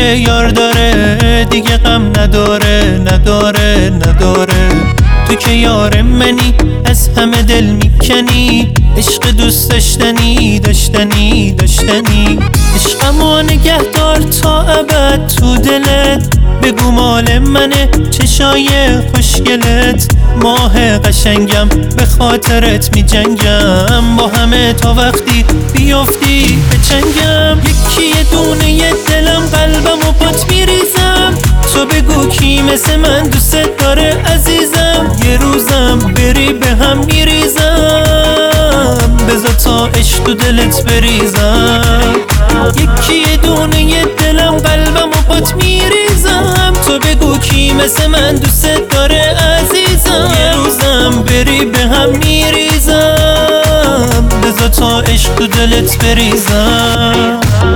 که یار داره دیگه غم نداره نداره نداره. تو که یار منی از همه دل میکنی، عشق دوست داشتنی داشتنی داشتنی. عشقمو نگهدار تا ابد تو دلت، بگو مال منه چشای خوشگلت. ماه قشنگم به خاطرت می جنگم، با همه تا وقتی بیافتی به چنگم. یکی دونه دلم قلبم و پات میریزم، تو بگو کی مثل من دوست داره عزیزم. یه روزم بری به هم میریزم، بذار تا عشق تو دلت بریزم. یکی دونه دلم قلبم و پات میریزم، تو بگو کی مثل من دوست داره عزیزم. یه روزم بری به هم میریزم، بذار تا عشق تو دلت بریزم.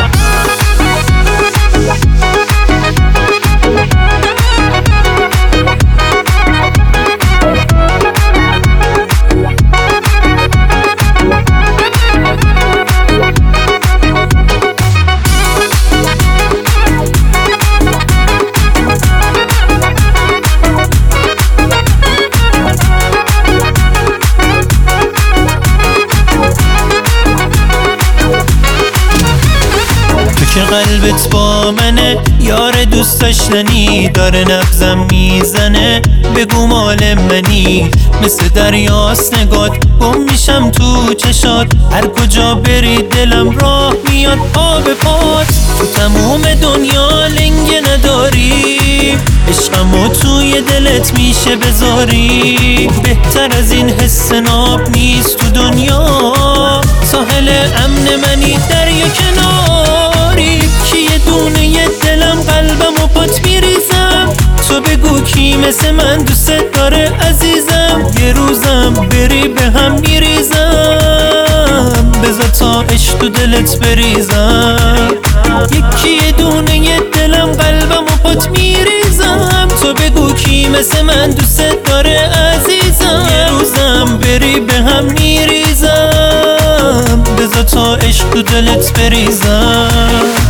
که قلبت با منه یار دوست داشتنی، داره نبضم میزنه بگو مال منی. مثل دریاست نگات گم میشم تو چشات، هر کجا بری دلم راه میاد پا به پات. تو تموم دنیا لنگه نداری، عشقمو توی دلت میشه بذاری. بهتر از این حس ناب نیست تو دنیا، ساحل امن منی دریا کناری. یه دونه دلم قلبم و پات میریزم، تو بگو کی مثل من دوست داره عزیزم. یه روزم بری به هم میریزم، بذار تا عشق تو دلت بریزم. یکی دونه دلم قلبم و پات میریزم، تو بگو کی مثل من دوست داره عزیزم. یه روزم بری به هم میریزم، بذار تا عشق تو دلت بریزم.